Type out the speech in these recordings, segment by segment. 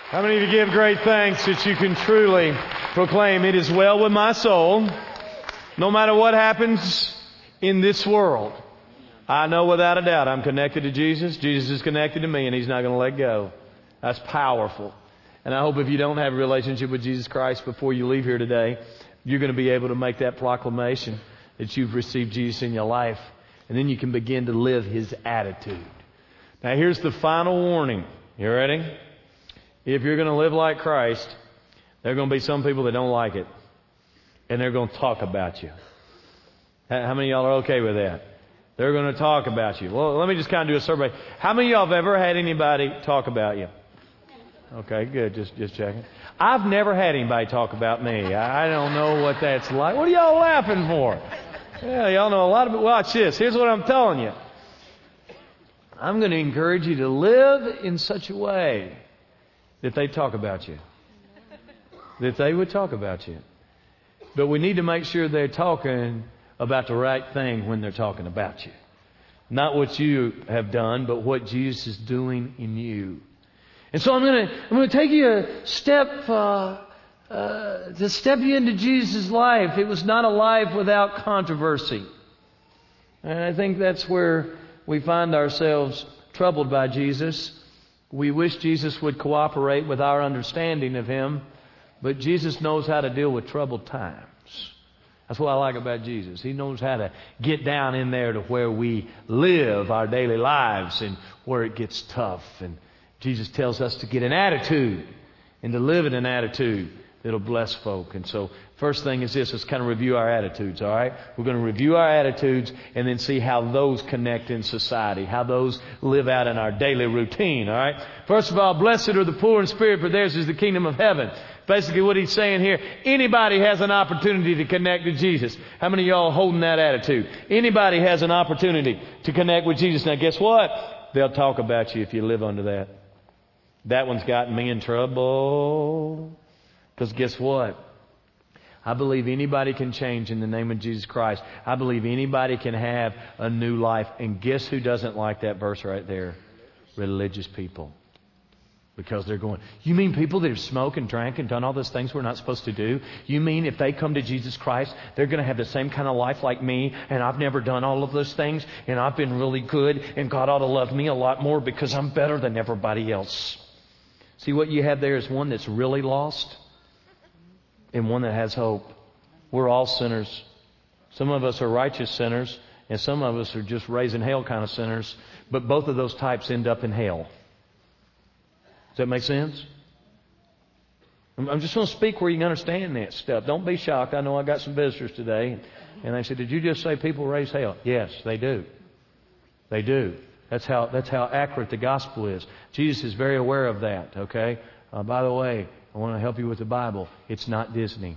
How many of you give great thanks that you can truly proclaim, it is well with my soul, no matter what happens in this world. I know without a doubt I'm connected to Jesus. Jesus is connected to me, and He's not going to let go. That's powerful. And I hope if you don't have a relationship with Jesus Christ before you leave here today, you're going to be able to make that proclamation that you've received Jesus in your life. And then you can begin to live His attitude. Now here's the final warning. You ready? If you're going to live like Christ, there are going to be some people that don't like it. And they're going to talk about you. How many of y'all are okay with that? They're going to talk about you. Well, let me just kind of do a survey. How many of y'all have ever had anybody talk about you? Okay, good. Just checking. I've never had anybody talk about me. I don't know what that's like. What are y'all laughing for? Yeah, y'all know a lot of it. Watch this. Here's what I'm telling you. I'm going to encourage you to live in such a way that they talk about you. That they would talk about you. But we need to make sure they're talking about the right thing when they're talking about you. Not what you have done, but what Jesus is doing in you. And so I'm going to take you a step to step you into Jesus' life. It was not a life without controversy. And I think that's where we find ourselves troubled by Jesus. We wish Jesus would cooperate with our understanding of Him, but Jesus knows how to deal with troubled times. That's what I like about Jesus. He knows how to get down in there to where we live our daily lives and where it gets tough. And Jesus tells us to get an attitude and to live in an attitude that'll bless folk. And so first thing is this, let's kind of review our attitudes, all right? We're going to review our attitudes and then see how those connect in society, how those live out in our daily routine, all right? First of all, blessed are the poor in spirit, for theirs is the kingdom of heaven. Basically what he's saying here, anybody has an opportunity to connect with Jesus. How many of y'all holding that attitude? Anybody has an opportunity to connect with Jesus. Now guess what? They'll talk about you if you live under that. That one's gotten me in trouble. Because guess what? I believe anybody can change in the name of Jesus Christ. I believe anybody can have a new life. And guess who doesn't like that verse right there? Religious people. Because they're going, you mean people that have smoked and drank and done all those things we're not supposed to do? You mean if they come to Jesus Christ, they're going to have the same kind of life like me, and I've never done all of those things, and I've been really good, and God ought to love me a lot more because I'm better than everybody else. See, what you have there is one that's really lost and one that has hope. We're all sinners. Some of us are righteous sinners, and some of us are just raising hell kind of sinners, but both of those types end up in hell. Does that make sense? I'm just going to speak where you can understand that stuff. Don't be shocked. I know I got some visitors today, and they said, did you just say people raise hell? Yes, they do. They do. That's how accurate the gospel is. Jesus is very aware of that, okay? By the way, I want to help you with the Bible. It's not Disney.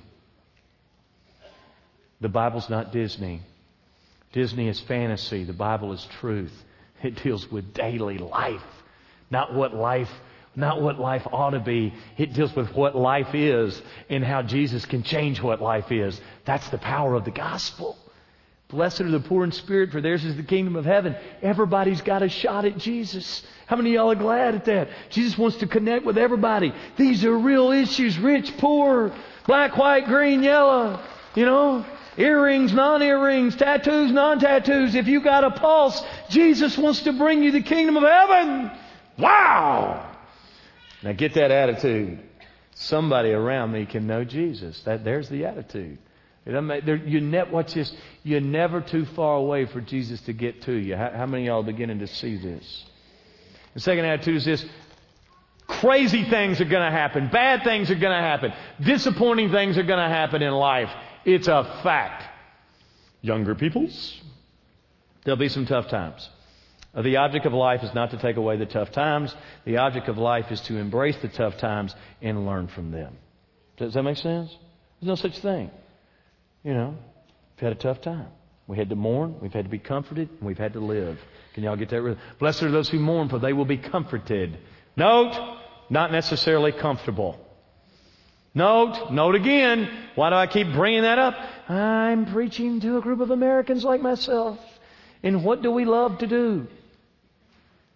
The Bible's not Disney. Disney is fantasy. The Bible is truth. It deals with daily life. Not what life ought to be. It deals with what life is and how Jesus can change what life is. That's the power of the gospel. Blessed are the poor in spirit, for theirs is the kingdom of heaven. Everybody's got a shot at Jesus. How many of y'all are glad at that? Jesus wants to connect with everybody. These are real issues. Rich, poor, black, white, green, yellow. You know, earrings, non-earrings, tattoos, non-tattoos. If you got a pulse, Jesus wants to bring you the kingdom of heaven. Wow! Now get that attitude. Somebody around me can know Jesus. There's the attitude. Watch this. You're never too far away for Jesus to get to you. How many of y'all are beginning to see this? The second attitude is this. Crazy things are going to happen. Bad things are going to happen. Disappointing things are going to happen in life. It's a fact. Younger peoples, there'll be some tough times. The object of life is not to take away the tough times. The object of life is to embrace the tough times and learn from them. Does that make sense? There's no such thing. You know, we've had a tough time. We had to mourn, we've had to be comforted, and we've had to live. Can y'all get that? Blessed are those who mourn, for they will be comforted. Note, not necessarily comfortable. Note again. Why do I keep bringing that up? I'm preaching to a group of Americans like myself. And what do we love to do?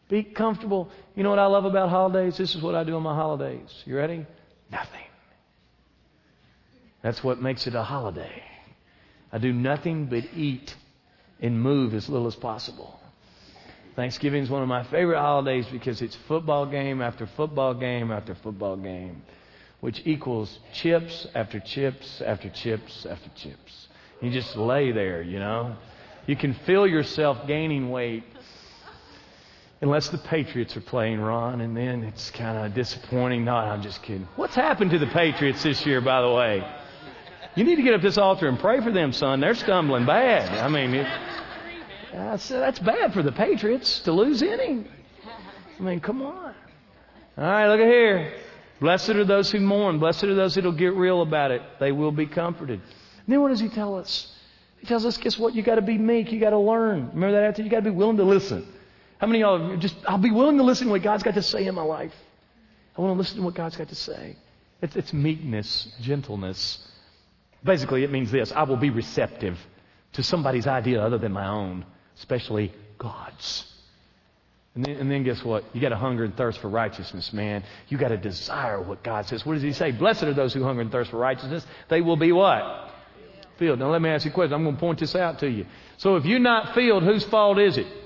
Be comfortable. You know what I love about holidays? This is what I do on my holidays. You ready? Nothing. That's what makes it a holiday. I do nothing but eat and move as little as possible. Thanksgiving is one of my favorite holidays because it's football game after football game after football game, which equals chips after chips after chips after chips. You just lay there, you know. You can feel yourself gaining weight unless the Patriots are playing, Ron, and then it's kind of disappointing. No, I'm just kidding. What's happened to the Patriots this year, by the way? You need to get up this altar and pray for them, son. They're stumbling bad. I mean, that's bad for the Patriots to lose any. I mean, come on. All right, look at here. Blessed are those who mourn. Blessed are those who will get real about it. They will be comforted. And then what does he tell us? He tells us, guess what? You got to be meek. You got to learn. Remember that after? You got to be willing to listen. How many of y'all I'll be willing to listen to what God's got to say in my life. I want to listen to what God's got to say. It's meekness, gentleness. Basically, it means this. I will be receptive to somebody's idea other than my own, especially God's. And then guess what? You got to hunger and thirst for righteousness, man. You got to desire what God says. What does he say? Blessed are those who hunger and thirst for righteousness. They will be what? Filled. Now let me ask you a question. I'm going to point this out to you. So if you're not filled, whose fault is it?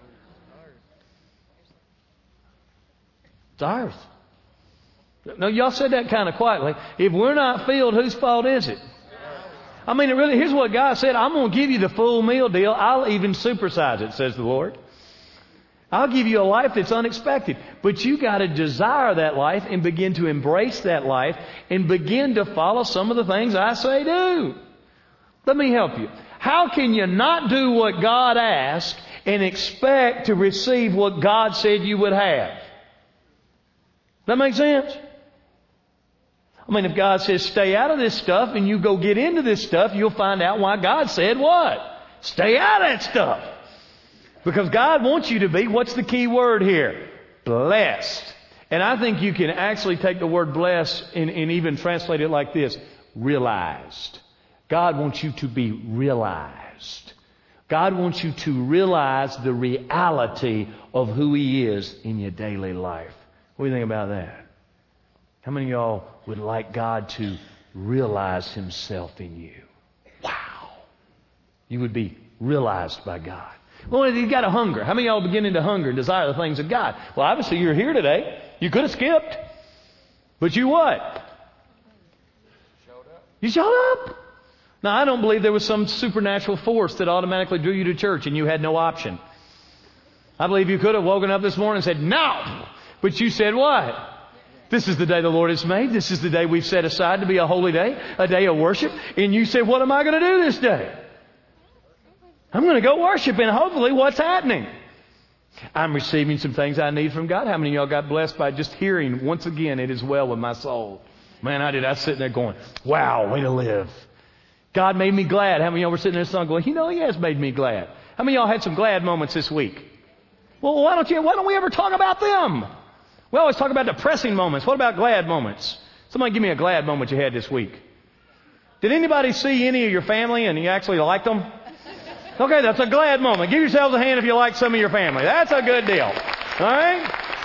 It's ours. No, y'all said that kind of quietly. If we're not filled, whose fault is it? I mean, here's what God said. I'm going to give you the full meal deal. I'll even supersize it, says the Lord. I'll give you a life that's unexpected. But you got to desire that life and begin to embrace that life and begin to follow some of the things I say do. Let me help you. How can you not do what God asked and expect to receive what God said you would have? That make sense? I mean, if God says stay out of this stuff and you go get into this stuff, you'll find out why God said what? Stay out of that stuff. Because God wants you to be, what's the key word here? Blessed. And I think you can actually take the word blessed and even translate it like this. Realized. God wants you to be realized. God wants you to realize the reality of who He is in your daily life. What do you think about that? How many of y'all would like God to realize Himself in you? Wow. You would be realized by God. Well, you've got to hunger. How many of y'all are beginning to hunger and desire the things of God? Well, obviously you're here today. You could have skipped. But you what? You showed up. Now, I don't believe there was some supernatural force that automatically drew you to church and you had no option. I believe you could have woken up this morning and said, no. But you said what? This is the day the Lord has made. This is the day we've set aside to be a holy day, a day of worship. And you said, what am I going to do this day? I'm going to go worship, and hopefully what's happening? I'm receiving some things I need from God. How many of y'all got blessed by just hearing, once again, it is well with my soul? Man, I did. I was sitting there going, wow, way to live. God made me glad. How many of y'all were sitting there song going, you know, He has made me glad. How many of y'all had some glad moments this week? Well, why don't we ever talk about them? We always talk about depressing moments. What about glad moments? Somebody give me a glad moment you had this week. Did anybody see any of your family and you actually liked them? Okay, that's a glad moment. Give yourselves a hand if you like some of your family. That's a good deal. All right?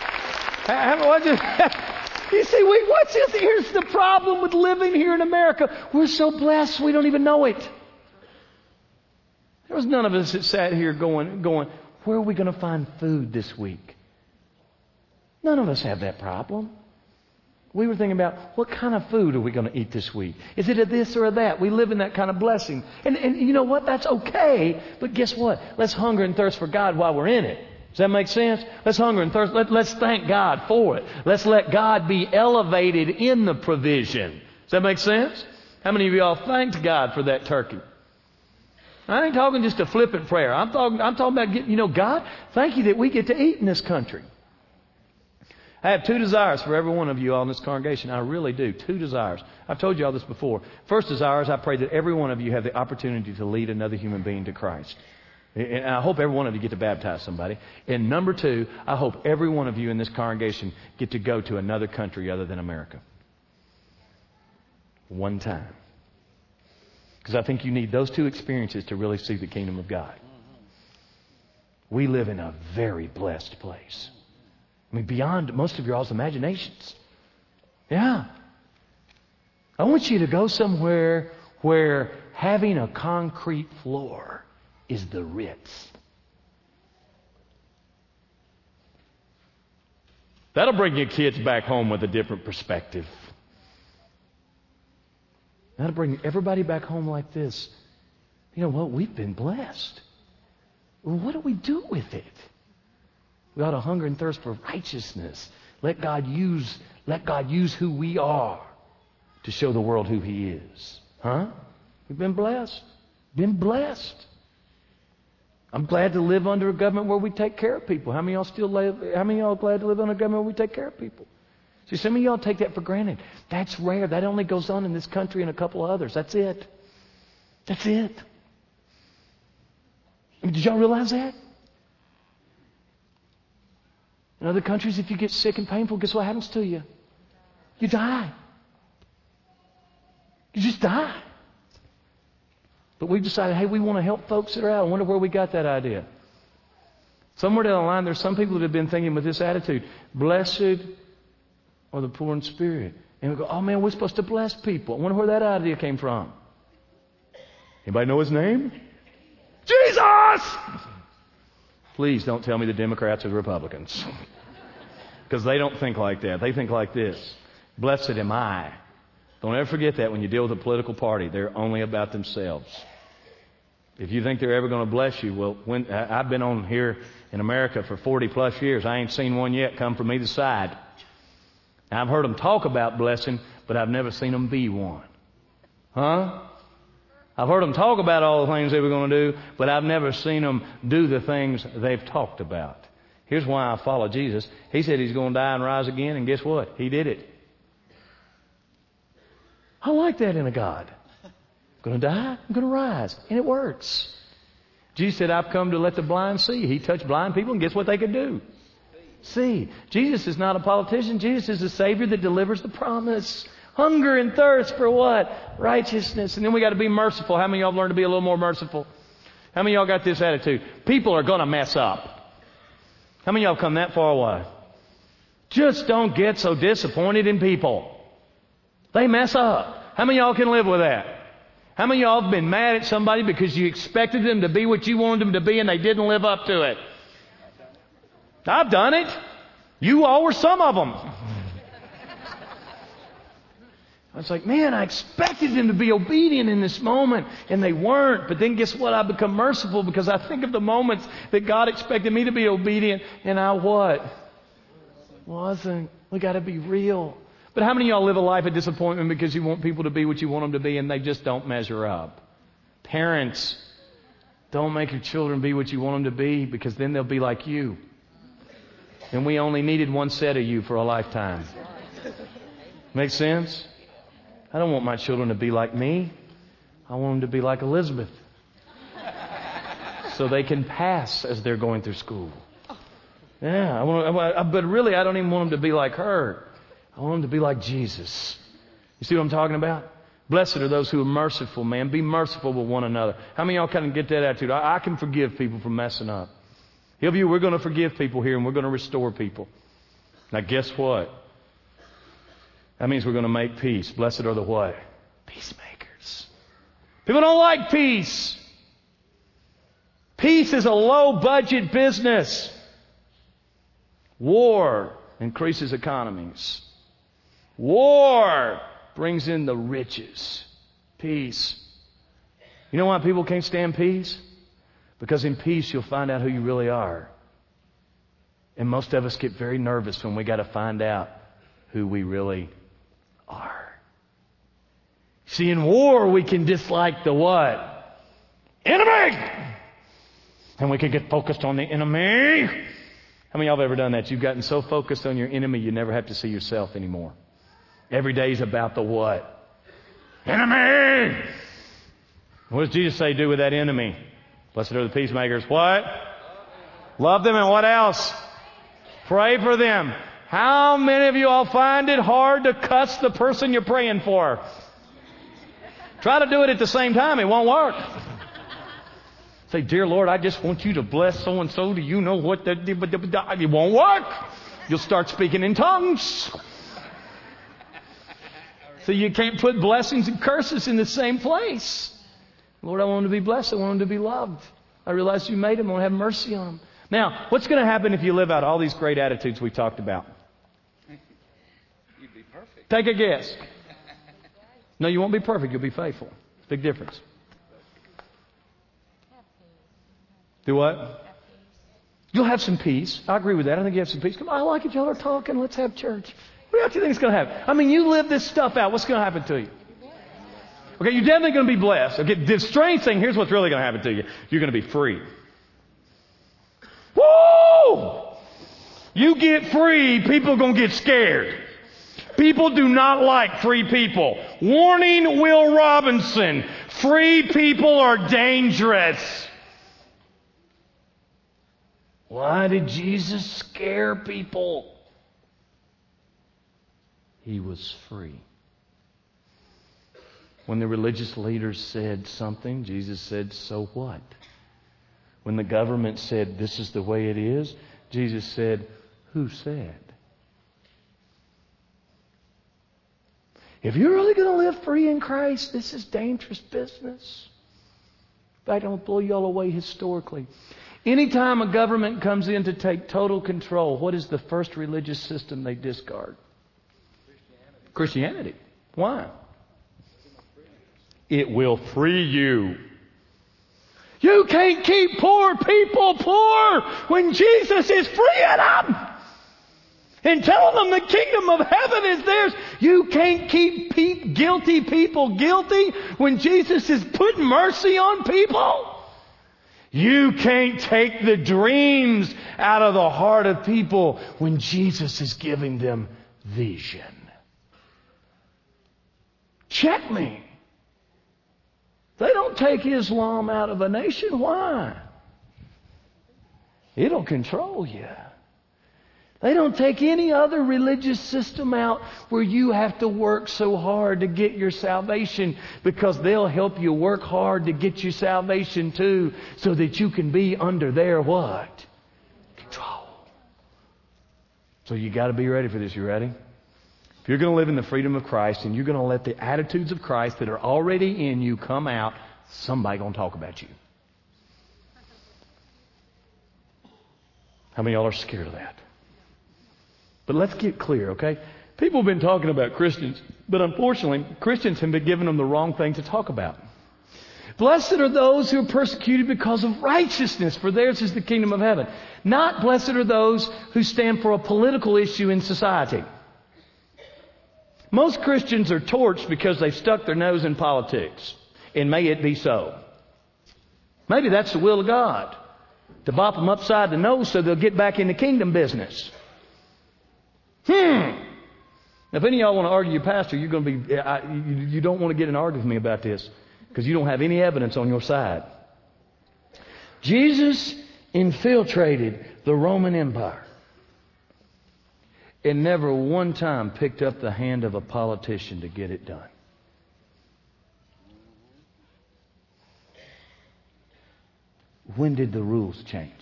You see, what's this? Here's the problem with living here in America. We're so blessed we don't even know it. There was none of us that sat here going, where are we going to find food this week? None of us have that problem. We were thinking about what kind of food are we going to eat this week? Is it a this or a that? We live in that kind of blessing. And you know what? That's okay. But guess what? Let's hunger and thirst for God while we're in it. Does that make sense? Let's hunger and thirst. Let's thank God for it. Let's let God be elevated in the provision. Does that make sense? How many of y'all thanked God for that turkey? I ain't talking just a flippant prayer. I'm talking about, God, thank you that we get to eat in this country. I have two desires for every one of you all in this congregation. I really do. Two desires. I've told you all this before. First desire is I pray that every one of you have the opportunity to lead another human being to Christ. And I hope every one of you get to baptize somebody. And number two, I hope every one of you in this congregation get to go to another country other than America. One time. Because I think you need those two experiences to really see the kingdom of God. We live in a very blessed place. I mean, beyond most of y'all's imaginations. Yeah. I want you to go somewhere where having a concrete floor is the Ritz. That'll bring your kids back home with a different perspective. That'll bring everybody back home like this. You know what? We've been blessed. Well, what do we do with it? We ought to hunger and thirst for righteousness. Let God use who we are to show the world who He is. Huh? We've been blessed. Been blessed. I'm glad to live under a government where we take care of people. How many of y'all glad to live under a government where we take care of people? See, some of y'all take that for granted. That's rare. That only goes on in this country and a couple of others. That's it. That's it. I mean, did y'all realize that? In other countries, if you get sick and painful, guess what happens to you? You die. You just die. But we've decided, hey, we want to help folks that are out. I wonder where we got that idea. Somewhere down the line, there's some people that have been thinking with this attitude, blessed are the poor in spirit. And we go, oh man, we're supposed to bless people. I wonder where that idea came from. Anybody know His name? Jesus! Please don't tell me the Democrats or the Republicans. Because they don't think like that. They think like this. Blessed am I. Don't ever forget that when you deal with a political party. They're only about themselves. If you think they're ever going to bless you, well, I've been on here in America for 40 plus years. I ain't seen one yet come from either side. Now, I've heard them talk about blessing, but I've never seen them be one. Huh? I've heard them talk about all the things they were going to do, but I've never seen them do the things they've talked about. Here's why I follow Jesus. He said He's going to die and rise again, and guess what? He did it. I like that in a God. I'm going to die, I'm going to rise. And it works. Jesus said, I've come to let the blind see. He touched blind people, and guess what they could do? See. Jesus is not a politician. Jesus is a Savior that delivers the promise. Hunger and thirst for what? Righteousness. And then we got to be merciful. How many of y'all have learned to be a little more merciful? How many of y'all got this attitude? People are going to mess up. How many of y'all have come that far away? Just don't get so disappointed in people. They mess up. How many of y'all can live with that? How many of y'all have been mad at somebody because you expected them to be what you wanted them to be and they didn't live up to it? I've done it. You all were some of them. I was like, man, I expected them to be obedient in this moment, and they weren't. But then guess what? I become merciful because I think of the moments that God expected me to be obedient, and I what? Wasn't. We got to be real. But how many of y'all live a life of disappointment because you want people to be what you want them to be, and they just don't measure up? Parents, don't make your children be what you want them to be, because then they'll be like you. And we only needed one set of you for a lifetime. Make sense? I don't want my children to be like me. I want them to be like Elizabeth. So they can pass as they're going through school. Yeah, but really I don't even want them to be like her. I want them to be like Jesus. You see what I'm talking about? Blessed are those who are merciful, man. Be merciful with one another. How many of y'all kind of get that attitude? I can forgive people for messing up. He'll be, we're going to forgive people here and we're going to restore people. Now guess what? That means we're going to make peace. Blessed are the what? Peacemakers. People don't like peace. Peace is a low-budget business. War increases economies. War brings in the riches. Peace. You know why people can't stand peace? Because in peace you'll find out who you really are. And most of us get very nervous when we got to find out who we really are. See, in war we can dislike the what? Enemy! And we can get focused on the enemy. How many of y'all have ever done that? You've gotten so focused on your enemy you never have to see yourself anymore. Every day is about the what? Enemy! What does Jesus say do with that enemy? Blessed are the peacemakers. What? Love them, and what else? Pray for them. How many of you all find it hard to cuss the person you're praying for? Try to do it at the same time. It won't work. Say, dear Lord, I just want you to bless so-and-so. Do you know what that... It won't work. You'll start speaking in tongues. So you can't put blessings and curses in the same place. Lord, I want them to be blessed. I want them to be loved. I realize you made them. I want to have mercy on them. Now, what's going to happen if you live out all these great attitudes we talked about? You'd be perfect. Take a guess. No, you won't be perfect. You'll be faithful. Big difference. Do what? You'll have some peace. I agree with that. I think you have some peace. Come on, I like it. Y'all are talking. Let's have church. What else do you think is going to happen? I mean, you live this stuff out. What's going to happen to you? Okay, you're definitely going to be blessed. Okay, the strange thing, here's what's really going to happen to you. You're going to be free. Woo! You get free, people are going to get scared. People do not like free people. Warning, Will Robinson. Free people are dangerous. Why did Jesus scare people? He was free. When the religious leaders said something, Jesus said, so what? When the government said, this is the way it is, Jesus said, who said? If you're really going to live free in Christ, this is dangerous business. In fact, I'm going to blow you all away historically. Anytime a government comes in to take total control, what is the first religious system they discard? Christianity. Why? It will free you. You can't keep poor people poor when Jesus is freeing them and telling them the kingdom of heaven is theirs. You can't keep guilty people guilty when Jesus is putting mercy on people. You can't take the dreams out of the heart of people when Jesus is giving them vision. Check me. They don't take Islam out of a nation. Why? It'll control you. They don't take any other religious system out where you have to work so hard to get your salvation, because they'll help you work hard to get your salvation too, so that you can be under their what? Control. So you got to be ready for this. You ready? If you're going to live in the freedom of Christ and you're going to let the attitudes of Christ that are already in you come out, somebody's going to talk about you. How many of y'all are scared of that? But let's get clear, okay? People have been talking about Christians, but unfortunately, Christians have been giving them the wrong thing to talk about. Blessed are those who are persecuted because of righteousness, for theirs is the kingdom of heaven. Not blessed are those who stand for a political issue in society. Most Christians are torched because they've stuck their nose in politics. And may it be so. Maybe that's the will of God, to bop them upside the nose so they'll get back in the kingdom business. Now, if any of y'all want to argue your pastor, you're going to be, you don't want to get in an argument with me about this, because you don't have any evidence on your side. Jesus infiltrated the Roman Empire and never one time picked up the hand of a politician to get it done. When did the rules change?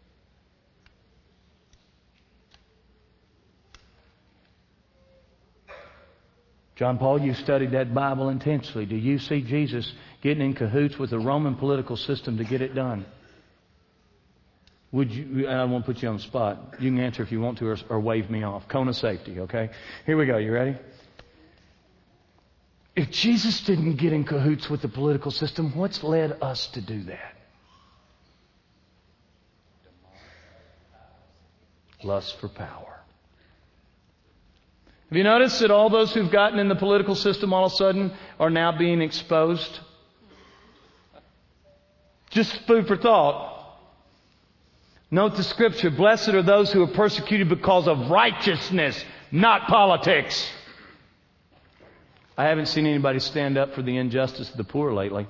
John Paul, you studied that Bible intensely. Do you see Jesus getting in cahoots with the Roman political system to get it done? Would you? I don't want to put you on the spot. You can answer if you want to, or wave me off. Cone of safety, okay? Here we go. You ready? If Jesus didn't get in cahoots with the political system, what's led us to do that? Lust for power. Have you noticed that all those who've gotten in the political system all of a sudden are now being exposed? Just food for thought. Note the scripture, blessed are those who are persecuted because of righteousness, not politics. I haven't seen anybody stand up for the injustice of the poor lately.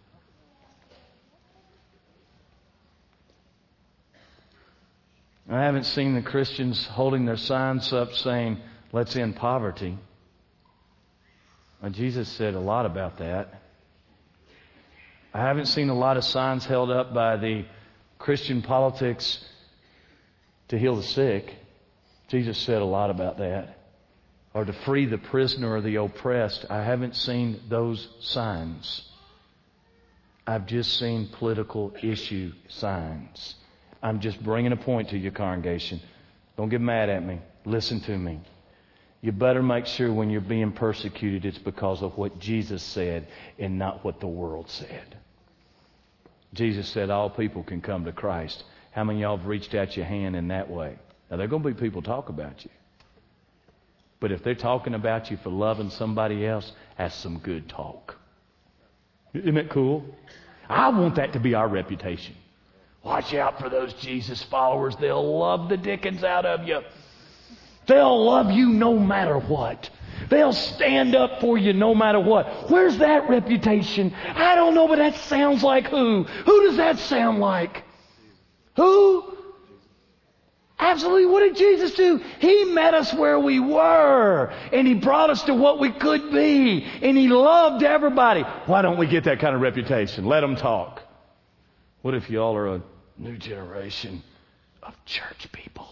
I haven't seen the Christians holding their signs up saying, let's end poverty. Well, Jesus said a lot about that. I haven't seen a lot of signs held up by the Christian politics to heal the sick. Jesus said a lot about that. Or to free the prisoner or the oppressed. I haven't seen those signs. I've just seen political issue signs. I'm just bringing a point to your congregation. Don't get mad at me. Listen to me. You better make sure when you're being persecuted it's because of what Jesus said and not what the world said. Jesus said all people can come to Christ. How many of y'all have reached out your hand in that way? Now, there are going to be people talk about you. But if they're talking about you for loving somebody else, that's some good talk. Isn't it cool? I want that to be our reputation. Watch out for those Jesus followers. They'll love the dickens out of you. They'll love you no matter what. They'll stand up for you no matter what. Where's that reputation? I don't know, but that sounds like who? Who does that sound like? Who? Absolutely. What did Jesus do? He met us where we were. And He brought us to what we could be. And He loved everybody. Why don't we get that kind of reputation? Let them talk. What if y'all are a new generation of church people?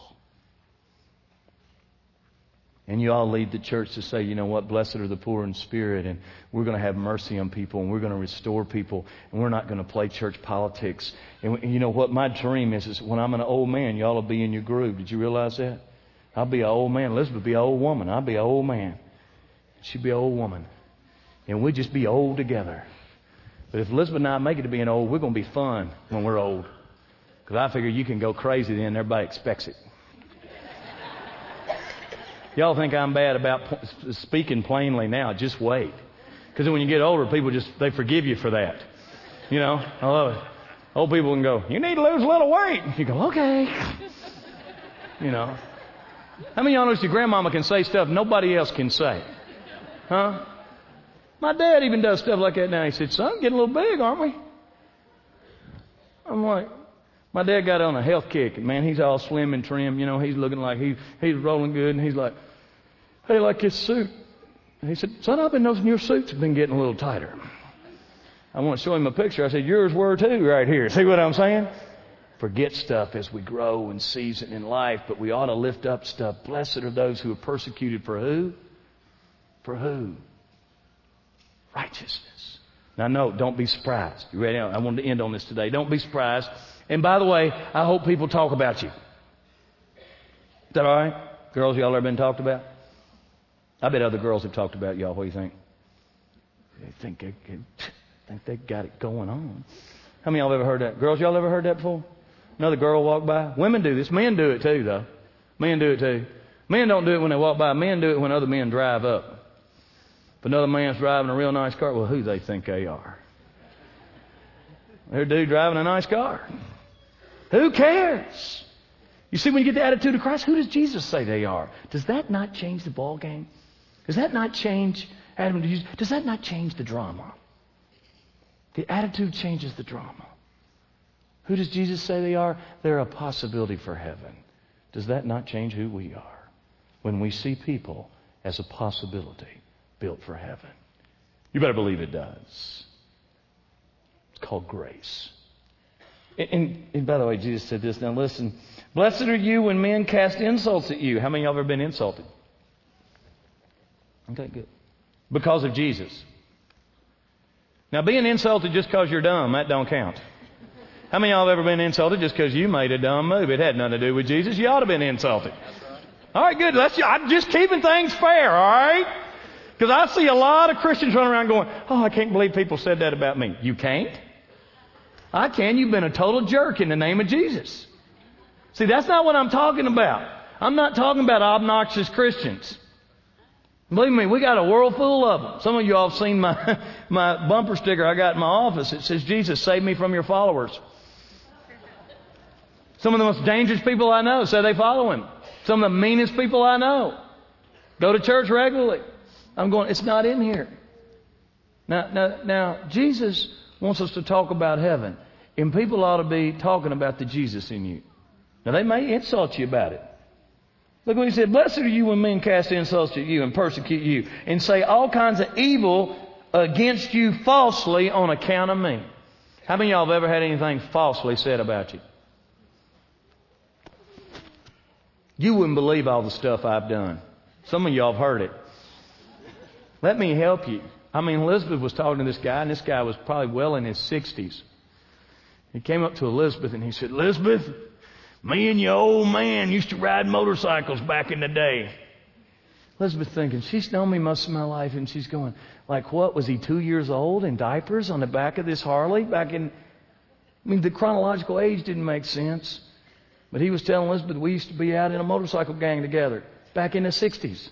And you all lead the church to say, you know what, blessed are the poor in spirit, and we're going to have mercy on people, and we're going to restore people, and we're not going to play church politics. And you know what, my dream is when I'm an old man, y'all will be in your groove. Did you realize that? I'll be an old man. Elizabeth will be an old woman. I'll be an old man. She'll be an old woman. And we'll just be old together. But if Elizabeth and I make it to being old, we're going to be fun when we're old. Because I figure you can go crazy then, everybody expects it. Y'all think I'm bad about speaking plainly now. Just wait. Because when you get older, people they forgive you for that. You know, I love it. Old people can go, you need to lose a little weight. You go, okay. You know. How many of y'all notice your grandmama can say stuff nobody else can say? Huh? My dad even does stuff like that now. He said, son, getting a little big, aren't we? I'm like, my dad got on a health kick, and man, he's all slim and trim. You know, he's looking like he's rolling good, and he's like, hey, like his suit. And he said, son, I've been noticing your suits have been getting a little tighter. I want to show him a picture. I said, yours were too right here. See what I'm saying? Forget stuff as we grow and season in life, but we ought to lift up stuff. Blessed are those who are persecuted for who? For who? Righteousness. Now, no, don't be surprised. You ready? I wanted to end on this today. Don't be surprised. And by the way, I hope people talk about you. Is that all right? Girls, y'all ever been talked about? I bet other girls have talked about y'all. What do you think? They think they got it going on. How many of y'all ever heard that? Girls, y'all ever heard that before? Another girl walk by? Women do this. Men do it too, though. Men do it too. Men don't do it when they walk by. Men do it when other men drive up. If another man's driving a real nice car, well, who they think they are? They're a dude driving a nice car. Who cares? You see, when you get the attitude of Christ, who does Jesus say they are? Does that not change the ball game? Does that not change Adam? Does that not change the drama? The attitude changes the drama. Who does Jesus say they are? They're a possibility for heaven. Does that not change who we are when we see people as a possibility built for heaven? You better believe it does. It's called grace. And by the way, Jesus said this. Now listen. Blessed are you when men cast insults at you. How many of y'all have ever been insulted? Okay, good. Because of Jesus. Now being insulted just because you're dumb, that don't count. How many of y'all have ever been insulted just because you made a dumb move? It had nothing to do with Jesus. You ought to have been insulted. All right, good. I'm just keeping things fair, all right? Because I see a lot of Christians running around going, oh, I can't believe people said that about me. You can't? I can. You've been a total jerk in the name of Jesus. See, that's not what I'm talking about. I'm not talking about obnoxious Christians. Believe me, we got a world full of them. Some of you all have seen my bumper sticker I got in my office. It says, Jesus, save me from your followers. Some of the most dangerous people I know say they follow Him. Some of the meanest people I know go to church regularly. I'm going, it's not in here. Now, Jesus wants us to talk about heaven. And people ought to be talking about the Jesus in you. Now, they may insult you about it. Look what He said. Blessed are you when men cast insults at you and persecute you and say all kinds of evil against you falsely on account of me. How many of y'all have ever had anything falsely said about you? You wouldn't believe all the stuff I've done. Some of y'all have heard it. Let me help you. I mean, Elizabeth was talking to this guy, and this guy was probably well in his 60s. He came up to Elizabeth and he said, Elizabeth, me and your old man used to ride motorcycles back in the day. Elizabeth thinking, she's known me most of my life, and she's going, like what? Was he 2 years old in diapers on the back of this Harley? The chronological age didn't make sense. But he was telling Elizabeth we used to be out in a motorcycle gang together back in the 60s.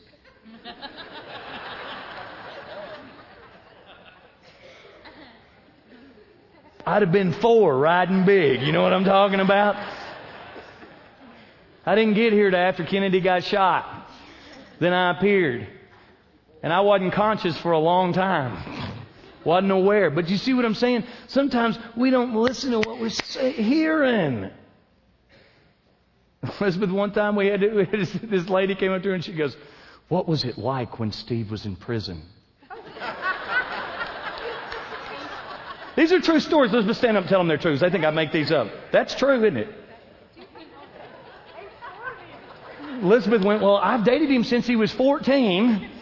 I'd have been 4 riding big. You know what I'm talking about? I didn't get here till after Kennedy got shot. Then I appeared. And I wasn't conscious for a long time. Wasn't aware. But you see what I'm saying? Sometimes we don't listen to what we're hearing. Elizabeth, one time this lady came up to her and she goes, what was it like when Steve was in prison? These are true stories. Elizabeth, stand up and tell them they're true. They think I make these up. That's true, isn't it? Elizabeth went, well, I've dated him since he was 14.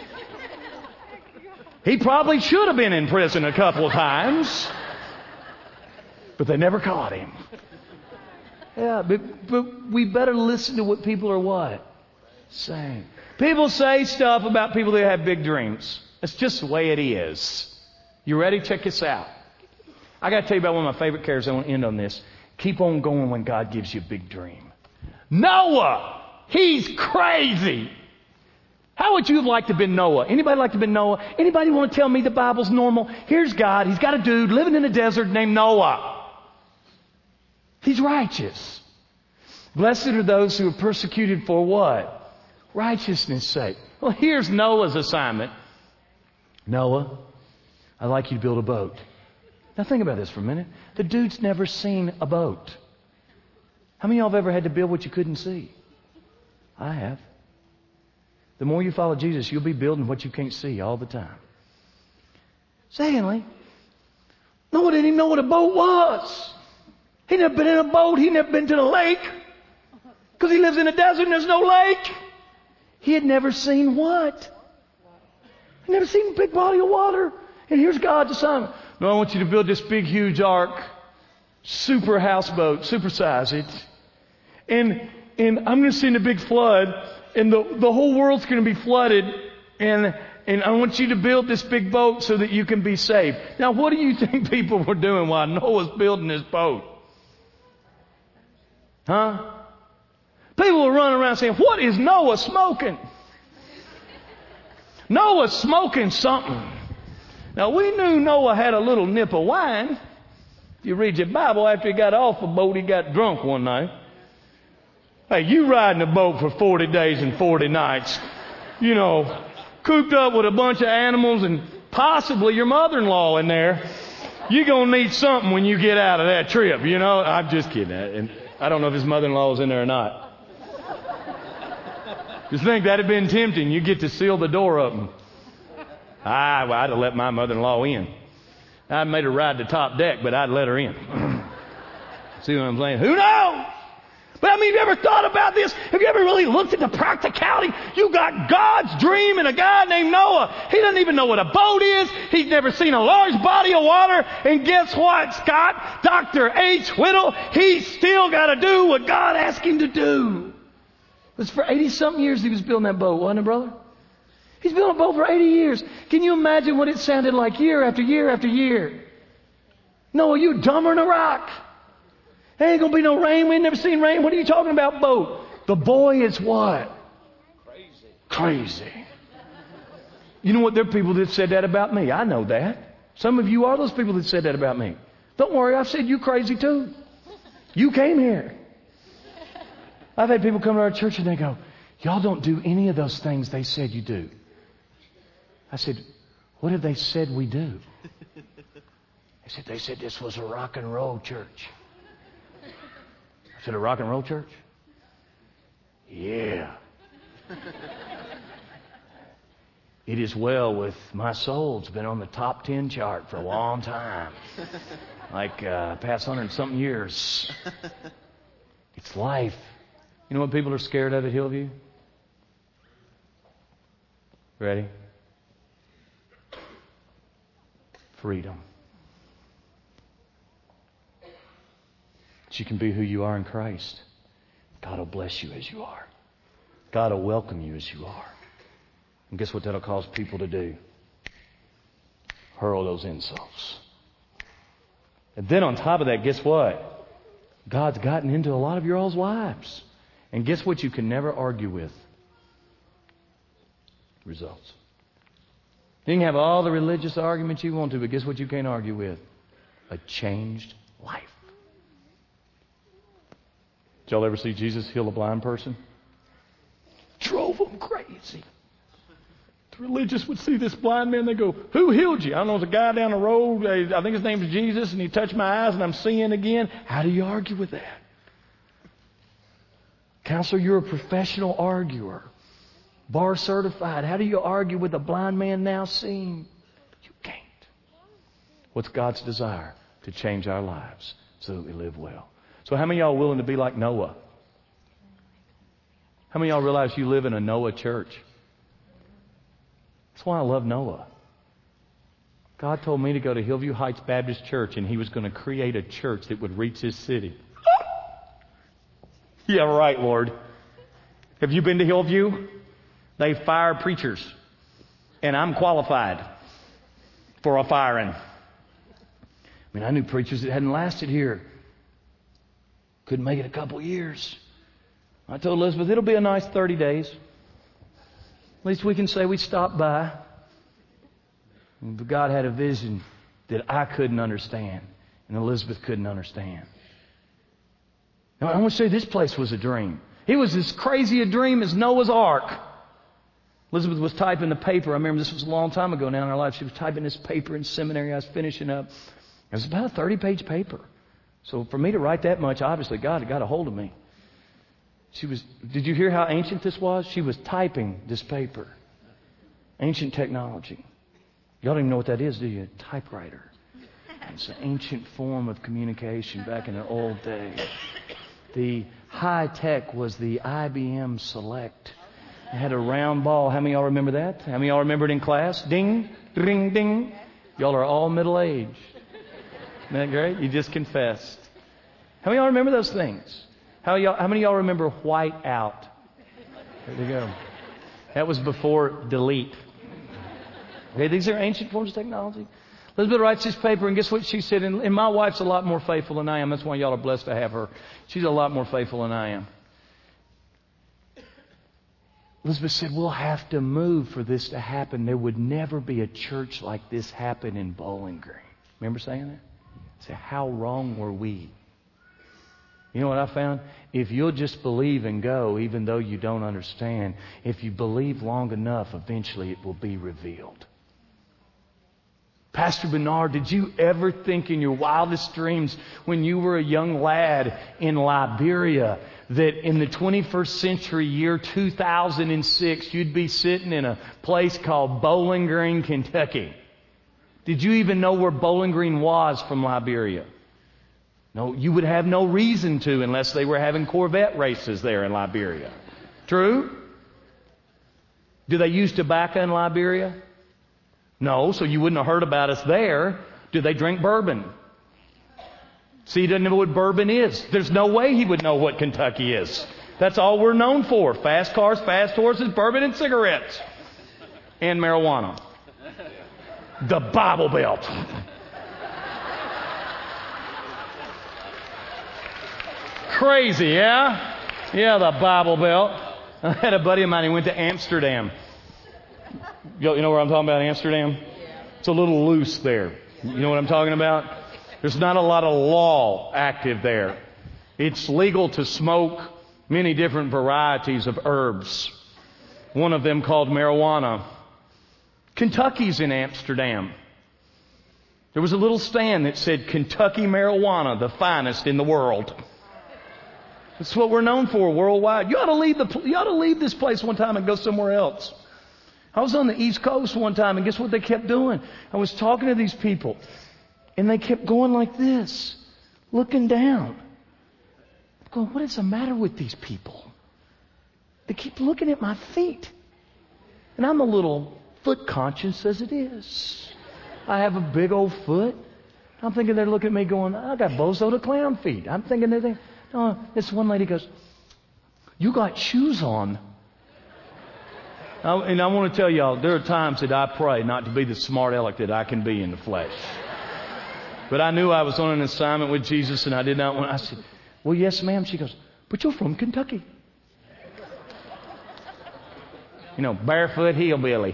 He probably should have been in prison a couple of times. But they never caught him. Yeah, but we better listen to what people are what? Saying. People say stuff about people that have big dreams. It's just the way it is. You ready? Check this out. I got to tell you about one of my favorite characters. I want to end on this. Keep on going when God gives you a big dream. Noah! He's crazy! How would you have liked to have been Noah? Anybody like to have been Noah? Anybody want to tell me the Bible's normal? Here's God. He's got a dude living in the desert named Noah. He's righteous. Blessed are those who are persecuted for what? Righteousness' sake. Well, here's Noah's assignment. Noah, I'd like you to build a boat. Now think about this for a minute. The dude's never seen a boat. How many of y'all have ever had to build what you couldn't see? I have. The more you follow Jesus, you'll be building what you can't see all the time. Secondly, Noah didn't even know what a boat was. He never been in a boat. He never been to the lake. Because he lives in a desert and there's no lake. He had never seen what? He'd never seen a big body of water. And here's God's assignment. No, I want you to build this big, huge ark. Super houseboat. Supersize it. And I'm going to send a big flood. And the whole world's going to be flooded. And I want you to build this big boat so that you can be saved. Now, what do you think people were doing while Noah's building this boat? Huh? People were running around saying, what is Noah smoking? Noah's smoking something. Now, we knew Noah had a little nip of wine. If you read your Bible, after he got off the boat, he got drunk one night. Hey, you riding a boat for 40 days and 40 nights, you know, cooped up with a bunch of animals and possibly your mother-in-law in there. You're going to need something when you get out of that trip, you know. I'm just kidding. And I don't know if his mother-in-law was in there or not. Just think that'd have been tempting. You get to seal the door up. I'd have let my mother-in-law in. I'd made her ride the top deck, but I'd let her in. See what I'm saying? Who knows? But I mean, have you ever thought about this? Have you ever really looked at the practicality? You got God's dream and a guy named Noah. He doesn't even know what a boat is. He's never seen a large body of water. And guess what, Scott? Dr. H. Whittle, he's still got to do what God asked him to do. It was for 80-something years he was building that boat, wasn't it, brother? He's building a boat for 80 years. Can you imagine what it sounded like year after year after year? Noah, you dumber than a rock. There ain't going to be no rain. We ain't never seen rain. What are you talking about, boat? The boy is what? Crazy. You know what? There are people that said that about me. I know that. Some of you are those people that said that about me. Don't worry. I've said you crazy too. You came here. I've had people come to our church and they go, y'all don't do any of those things they said you do. I said, what have they said we do? They said this was a rock and roll church. I said, a rock and roll church? Yeah. It is well with my soul. It's been on the top 10 chart for a long time. Like past 100 and something years. It's life. You know what people are scared of at Hillview? Ready? Freedom. That you can be who you are in Christ. God will bless you as you are. God will welcome you as you are. And guess what that'll cause people to do? Hurl those insults. And then on top of that, guess what? God's gotten into a lot of your all's lives. And guess what you can never argue with? Results. You can have all the religious arguments you want to, but guess what you can't argue with? A changed life. Did y'all ever see Jesus heal a blind person? Drove them crazy. The religious would see this blind man, they go, who healed you? I don't know, there's a guy down the road, I think his name is Jesus, and he touched my eyes and I'm seeing again. How do you argue with that? Counselor, you're a professional arguer. Bar certified. How do you argue with a blind man now seeing? You can't. What's God's desire? To change our lives so that we live well. So how many of y'all are willing to be like Noah? How many of y'all realize you live in a Noah church? That's why I love Noah. God told me to go to Hillview Heights Baptist Church and He was going to create a church that would reach His city. Yeah, right, Lord. Have you been to Hillview? They fire preachers. And I'm qualified for a firing. I mean, I knew preachers that hadn't lasted here. Couldn't make it a couple years. I told Elizabeth, it'll be a nice 30 days. At least we can say we stopped by. But God had a vision that I couldn't understand. And Elizabeth couldn't understand. Now, I want to say this place was a dream. It was as crazy a dream as Noah's Ark. Elizabeth was typing the paper. I remember this was a long time ago now in our life. She was typing this paper in seminary. I was finishing up. It was about a 30-page paper. So for me to write that much, obviously God had got a hold of me. Did you hear how ancient this was? She was typing this paper. Ancient technology. Y'all don't even know what that is, do you? A typewriter. It's an ancient form of communication back in the old days. The high tech was the IBM Select. It had a round ball. How many of y'all remember that? How many of y'all remember it in class? Ding, ding, ding. Y'all are all middle-aged. Isn't that great? You just confessed. How many of y'all remember those things? How many of y'all remember white out? There you go. That was before delete. Okay, these are ancient forms of technology. Elizabeth writes this paper, and guess what she said? And my wife's a lot more faithful than I am. That's why y'all are blessed to have her. She's a lot more faithful than I am. Elizabeth said, we'll have to move for this to happen. There would never be a church like this happen in Bowling Green. Remember saying that? I said, how wrong were we? You know what I found? If you'll just believe and go, even though you don't understand, if you believe long enough, eventually it will be revealed. Pastor Bernard, did you ever think in your wildest dreams when you were a young lad in Liberia that in the 21st century, year 2006, you'd be sitting in a place called Bowling Green, Kentucky? Did you even know where Bowling Green was from Liberia? No, you would have no reason to unless they were having Corvette races there in Liberia. True? Do they use tobacco in Liberia? No, so you wouldn't have heard about us there. Do they drink bourbon? See, he doesn't know what bourbon is. There's no way he would know what Kentucky is. That's all we're known for. Fast cars, fast horses, bourbon, and cigarettes. And marijuana. The Bible Belt. Crazy, yeah? Yeah, the Bible Belt. I had a buddy of mine, he went to Amsterdam. You know where I'm talking about, Amsterdam? It's a little loose there. You know what I'm talking about? There's not a lot of law active there. It's legal to smoke many different varieties of herbs. One of them called marijuana. Kentucky's in Amsterdam. There was a little stand that said Kentucky marijuana, the finest in the world. That's what we're known for worldwide. You ought to leave this place one time and go somewhere else. I was on the East Coast one time, and guess what they kept doing? I was talking to these people, and they kept going like this, looking down. I'm going, what is the matter with these people? They keep looking at my feet. And I'm a little foot conscious as it is. I have a big old foot. I'm thinking they're looking at me going, I got Bozo the Clown feet. I'm thinking they're thinking, no, this one lady goes, you got shoes on. And I want to tell y'all, there are times that I pray not to be the smart aleck that I can be in the flesh. But I knew I was on an assignment with Jesus, and I did not want. I said, well, yes, ma'am. She goes, but you're from Kentucky. You know, barefoot hillbilly.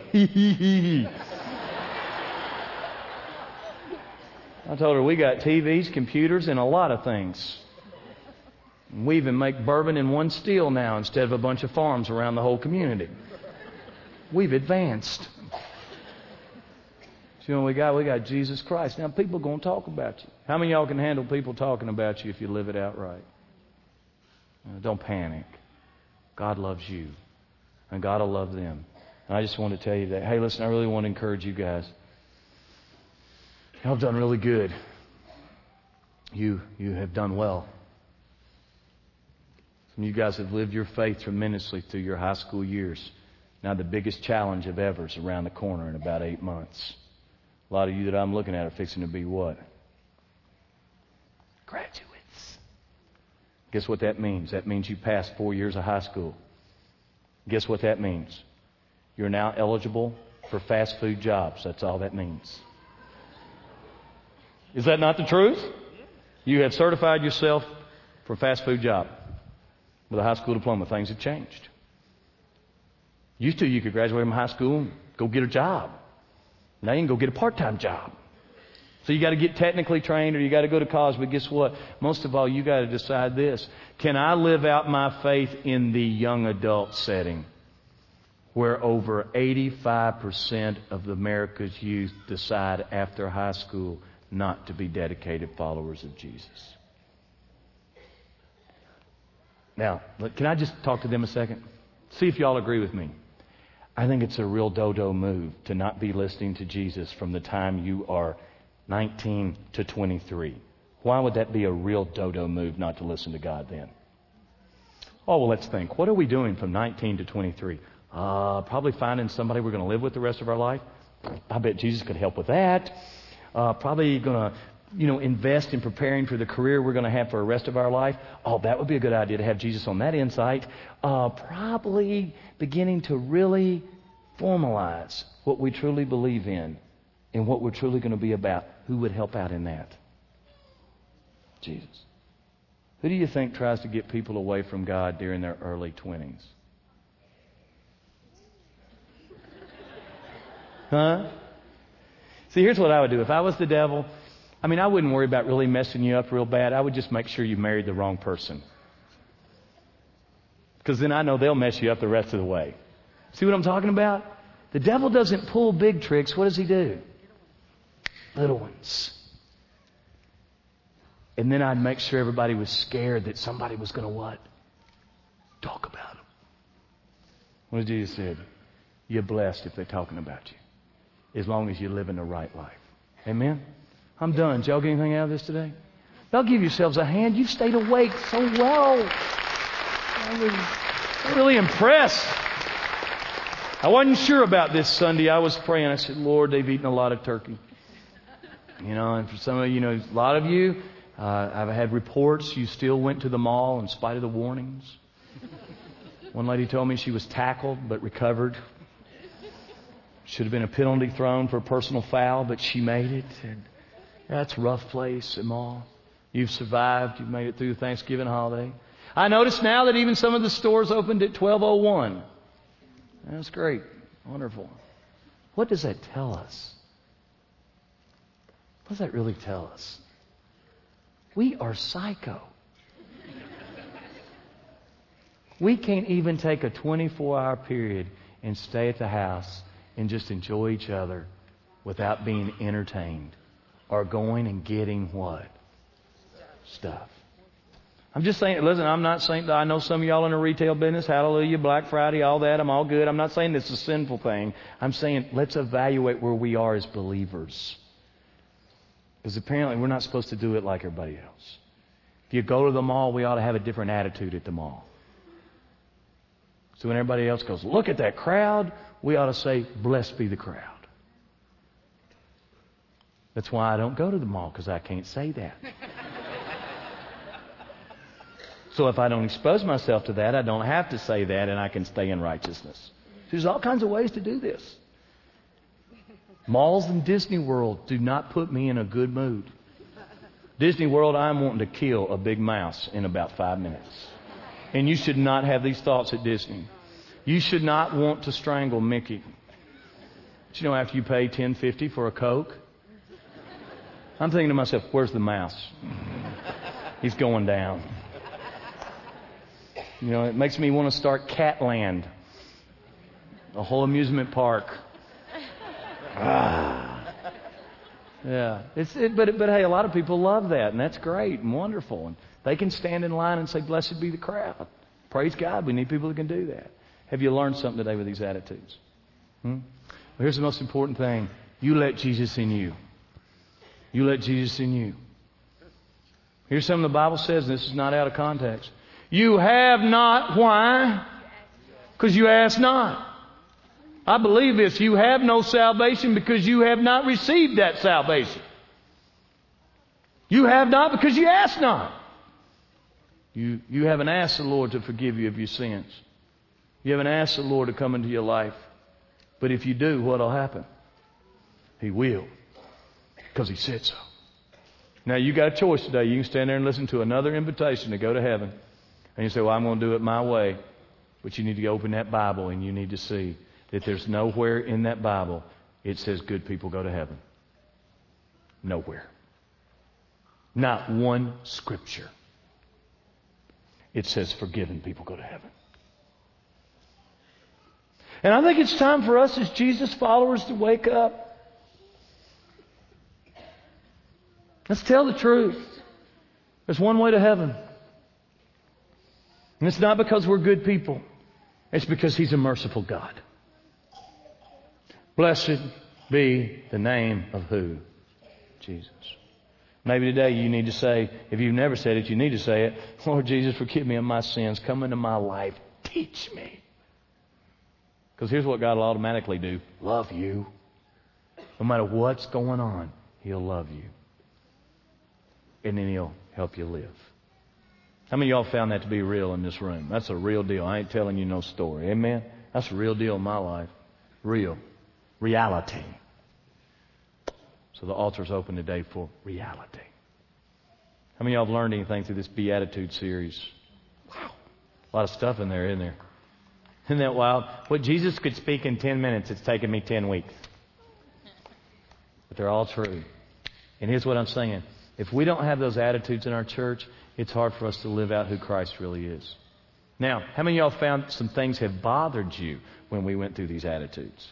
I told her we got TVs, computers, and a lot of things. We even make bourbon in one still now instead of a bunch of farms around the whole community. We've advanced. So, you know, we got Jesus Christ. Now, people are going to talk about you. How many of y'all can handle people talking about you if you live it out right? Don't panic. God loves you, and God will love them. And I just want to tell you that, hey, listen, I really want to encourage you guys. Y'all have done really good. You have done well. Some of you guys have lived your faith tremendously through your high school years. Now the biggest challenge of ever is around the corner in about 8 months. A lot of you that I'm looking at are fixing to be what? Graduates. Guess what that means? That means you passed 4 years of high school. Guess what that means? You're now eligible for fast food jobs. That's all that means. Is that not the truth? You have certified yourself for a fast food job with a high school diploma. Things have changed. Used to, you could graduate from high school and go get a job. Now you can go get a part-time job. So you got to get technically trained or you got to go to college. But guess what? Most of all, you got to decide this. Can I live out my faith in the young adult setting where over 85% of America's youth decide after high school not to be dedicated followers of Jesus? Now, can I just talk to them a second? See if y'all agree with me. I think it's a real dodo move to not be listening to Jesus from the time you are 19 to 23. Why would that be a real dodo move not to listen to God then? Oh, well, let's think. What are we doing from 19 to 23? Probably finding somebody we're going to live with the rest of our life. I bet Jesus could help with that. Probably going to, invest in preparing for the career we're going to have for the rest of our life. Oh, that would be a good idea to have Jesus on that insight. Probably beginning to really formalize what we truly believe in and what we're truly going to be about. Who would help out in that? Jesus. Who do you think tries to get people away from God during their early 20s? Huh? See, here's what I would do. If I was the devil, I wouldn't worry about really messing you up real bad. I would just make sure you married the wrong person. Because then I know they'll mess you up the rest of the way. See what I'm talking about? The devil doesn't pull big tricks. What does he do? Little ones. And then I'd make sure everybody was scared that somebody was going to what? Talk about them. What did Jesus say? You're blessed if they're talking about you, as long as you're living the right life. Amen? I'm done. Did y'all get anything out of this today? Y'all give yourselves a hand. You've stayed awake so well. I'm really impressed. I wasn't sure about this Sunday. I was praying. I said, Lord, they've eaten a lot of turkey. And for some of you, a lot of you, I've had reports you still went to the mall in spite of the warnings. One lady told me she was tackled but recovered. Should have been a penalty thrown for a personal foul, but she made it. And that's a rough place, mall. You've survived. You've made it through the Thanksgiving holiday. I notice now that even some of the stores opened at 12:01. That's great. Wonderful. What does that tell us? What does that really tell us? We are psycho. We can't even take a 24-hour period and stay at the house and just enjoy each other without being entertained or going and getting what? Stuff. I'm just saying, listen, I'm not saying, I know some of y'all in the retail business, hallelujah, Black Friday, all that, I'm all good. I'm not saying this is a sinful thing. I'm saying let's evaluate where we are as believers. Because apparently we're not supposed to do it like everybody else. If you go to the mall, we ought to have a different attitude at the mall. So when everybody else goes, look at that crowd, we ought to say, blessed be the crowd. That's why I don't go to the mall, because I can't say that. So if I don't expose myself to that, I don't have to say that, and I can stay in righteousness. There's all kinds of ways to do this. Malls and Disney World do not put me in a good mood. Disney World, I'm wanting to kill a big mouse in about 5 minutes. And you should not have these thoughts at Disney. You should not want to strangle Mickey. But you know, after you pay $10.50 for a Coke, I'm thinking to myself, where's the mouse? He's going down. You know, it makes me want to start Catland, a whole amusement park. Yeah, but hey, a lot of people love that, and that's great and wonderful. And they can stand in line and say, "Blessed be the crowd." Praise God, we need people who can do that. Have you learned something today with these attitudes? Well, here's the most important thing: you let Jesus in you. You let Jesus in you. Here's something the Bible says, and this is not out of context. You have not, why? Because you ask not. I believe this. You have no salvation because you have not received that salvation. You have not because you ask not. You haven't asked the Lord to forgive you of your sins. You haven't asked the Lord to come into your life. But if you do, what will happen? He will. Because He said so. Now, you got a choice today. You can stand there and listen to another invitation to go to heaven. And you say, well, I'm going to do it my way. But you need to open that Bible and you need to see that there's nowhere in that Bible it says good people go to heaven. Nowhere. Not one scripture. It says forgiven people go to heaven. And I think it's time for us as Jesus followers to wake up. Let's tell the truth. There's one way to heaven. And it's not because we're good people. It's because He's a merciful God. Blessed be the name of who? Jesus. Maybe today you need to say, if you've never said it, you need to say it. Lord Jesus, forgive me of my sins. Come into my life. Teach me. Because here's what God will automatically do. Love you. No matter what's going on, He'll love you. And then He'll help you live. How many of y'all found that to be real in this room? That's a real deal. I ain't telling you no story. Amen? That's a real deal in my life. Real. Reality. So the altar's open today for reality. How many of y'all have learned anything through this Beatitude series? Wow. A lot of stuff in there, isn't there? Isn't that wild? What Jesus could speak in 10 minutes, it's taken me 10 weeks. But they're all true. And here's what I'm saying. If we don't have those attitudes in our church, it's hard for us to live out who Christ really is. Now, how many of y'all found some things have bothered you when we went through these attitudes?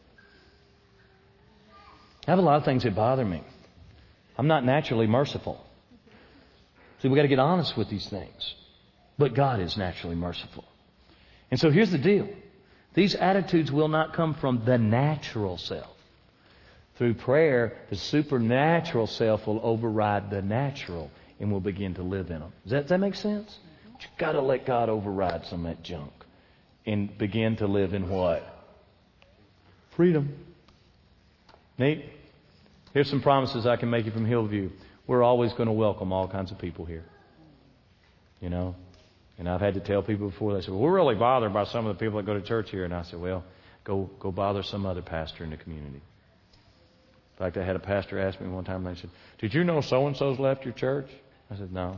I have a lot of things that bother me. I'm not naturally merciful. See, we've got to get honest with these things. But God is naturally merciful. And so here's the deal. These attitudes will not come from the natural self. Through prayer, the supernatural self will override the natural and will begin to live in them. Does that make sense? But you've got to let God override some of that junk and begin to live in what? Freedom. Nate, here's some promises I can make you from Hillview. We're always going to welcome all kinds of people here. You know? And I've had to tell people before, they said, well, we're really bothered by some of the people that go to church here. And I said, well, go bother some other pastor in the community. In fact, I had a pastor ask me one time, and they said, did you know so-and-so's left your church? I said, no.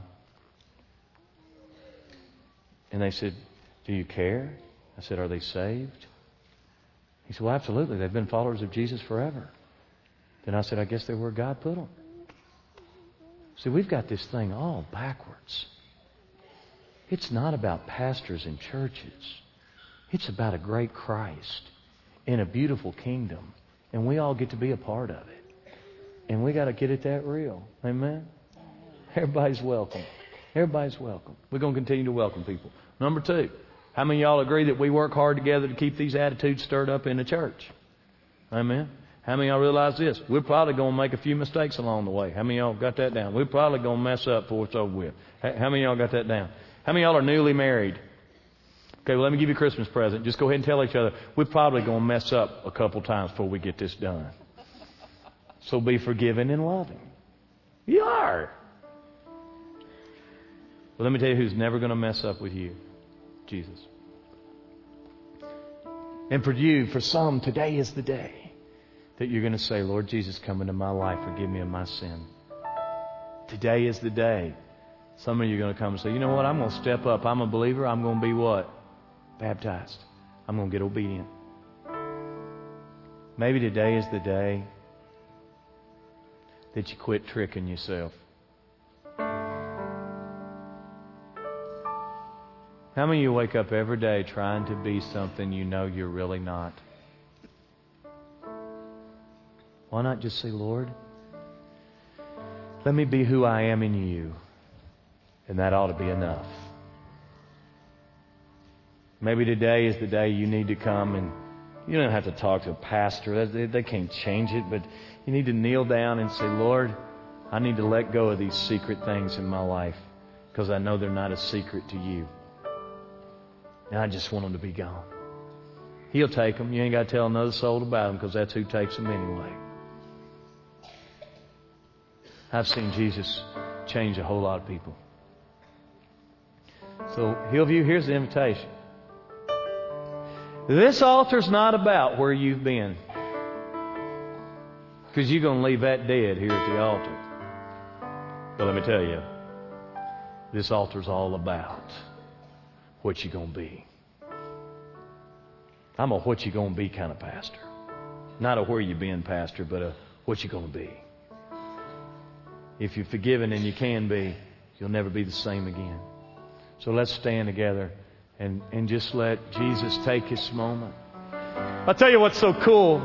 And they said, do you care? I said, are they saved? He said, well, absolutely. They've been followers of Jesus forever. Then I said, I guess they're where God put them. See, we've got this thing all backwards. It's not about pastors and churches. It's about a great Christ in a beautiful kingdom. And we all get to be a part of it. And we got to get it that real. Amen? Everybody's welcome. Everybody's welcome. We're going to continue to welcome people. Number 2, how many of y'all agree that we work hard together to keep these attitudes stirred up in the church? Amen. How many of y'all realize this? We're probably going to make a few mistakes along the way. How many of y'all got that down? We're probably going to mess up before it's over with. How many of y'all got that down? How many of y'all are newly married? Okay, well, let me give you a Christmas present. Just go ahead and tell each other, we're probably going to mess up a couple times before we get this done. So be forgiving and loving. You are. Well, let me tell you who's never going to mess up with you. Jesus. And for you, for some, today is the day that you're going to say, Lord Jesus, come into my life. Forgive me of my sin. Today is the day. Some of you are going to come and say, you know what? I'm going to step up. I'm a believer. I'm going to be what? Baptized. I'm going to get obedient. Maybe today is the day that you quit tricking yourself. How many of you wake up every day trying to be something you know you're really not? Why not just say, Lord, let me be who I am in you, and that ought to be enough. Maybe today is the day you need to come, and you don't have to talk to a pastor. They can't change it, but you need to kneel down and say, Lord, I need to let go of these secret things in my life because I know they're not a secret to you. And I just want them to be gone. He'll take them. You ain't got to tell another soul about them because that's who takes them anyway. I've seen Jesus change a whole lot of people. So, Hillview, here's the invitation. This altar's not about where you've been. Because you're going to leave that dead here at the altar. But let me tell you, this altar's all about what you're going to be. I'm a what you're going to be kind of pastor. Not a where you've been pastor, but a what you're going to be. If you're forgiven and you can be, you'll never be the same again. So let's stand together and just let Jesus take this moment. I'll tell you what's so cool.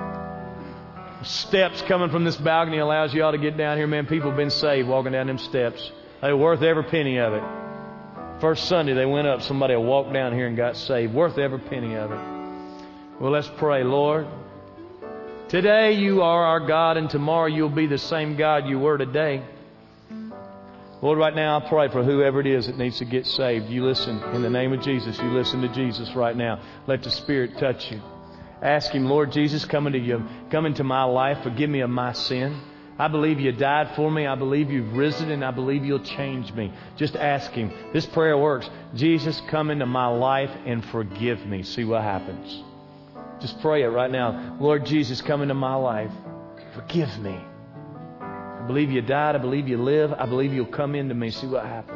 Steps coming from this balcony allows you all to get down here. Man, people have been saved walking down them steps. They're worth every penny of it. First Sunday they went up, somebody walked down here and got saved. Worth every penny of it. Well, let's pray. Lord, today you are our God, and tomorrow you'll be the same God you were today. Lord, right now I pray for whoever it is that needs to get saved. You listen in the name of Jesus. You listen to Jesus right now. Let the Spirit touch you. Ask Him, Lord Jesus, come into my life. Forgive me of my sin. I believe you died for me. I believe you've risen, and I believe you'll change me. Just ask Him. This prayer works. Jesus, come into my life and forgive me. See what happens. Just pray it right now. Lord Jesus, come into my life. Forgive me. I believe you died. I believe you live. I believe you'll come into me. See what happens.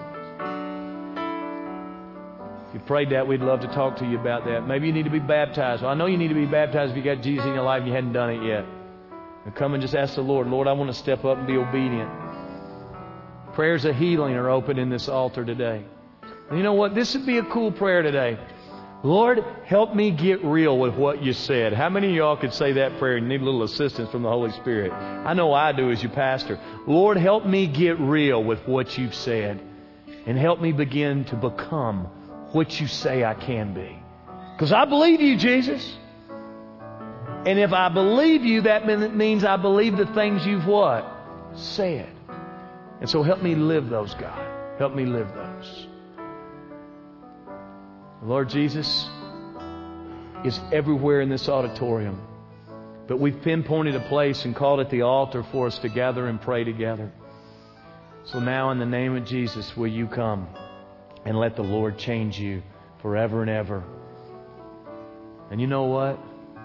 If you prayed that, we'd love to talk to you about that. Maybe you need to be baptized. Well, I know you need to be baptized if you got Jesus in your life and you hadn't done it yet. And come and just ask the Lord, Lord, I want to step up and be obedient. Prayers of healing are open in this altar today. And you know what? This would be a cool prayer today. Lord, help me get real with what you said. How many of y'all could say that prayer and need a little assistance from the Holy Spirit? I know I do as your pastor. Lord, help me get real with what you've said. And help me begin to become what you say I can be. Because I believe you, Jesus. And if I believe you, that means I believe the things you've what? Said. And so help me live those, God. Help me live those. Lord Jesus is everywhere in this auditorium. But we've pinpointed a place and called it the altar for us to gather and pray together. So now in the name of Jesus, will you come and let the Lord change you forever and ever. And you know what?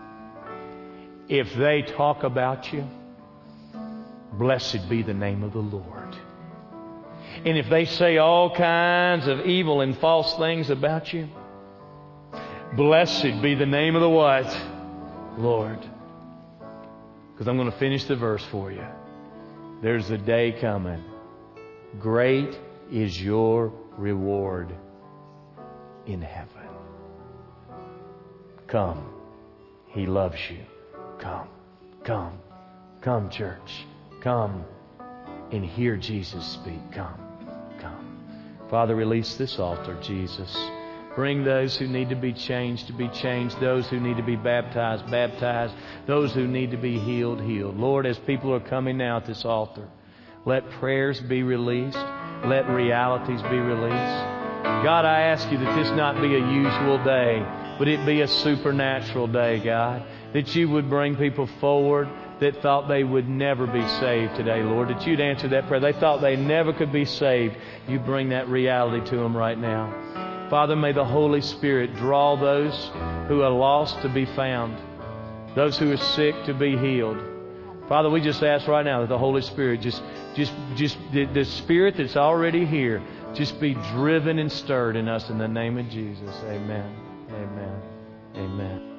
If they talk about you, blessed be the name of the Lord. And if they say all kinds of evil and false things about you, blessed be the name of the what? Lord. Because I'm going to finish the verse for you. There's a day coming. Great is your reward in heaven. Come. He loves you. Come. Come. Come, church. Come and hear Jesus speak. Come. Come. Father, release this altar, Jesus. Bring those who need to be changed, those who need to be baptized, those who need to be healed. Lord, as people are coming now at this altar, let prayers be released. Let realities be released. God, I ask you that this not be a usual day, but it be a supernatural day, God. That you would bring people forward that thought they would never be saved today, Lord. That you'd answer that prayer. They thought they never could be saved. You bring that reality to them right now. Father, may the Holy Spirit draw those who are lost to be found, those who are sick to be healed. Father, we just ask right now that the Holy Spirit, just the Spirit that's already here, just be driven and stirred in us in the name of Jesus. Amen. Amen. Amen.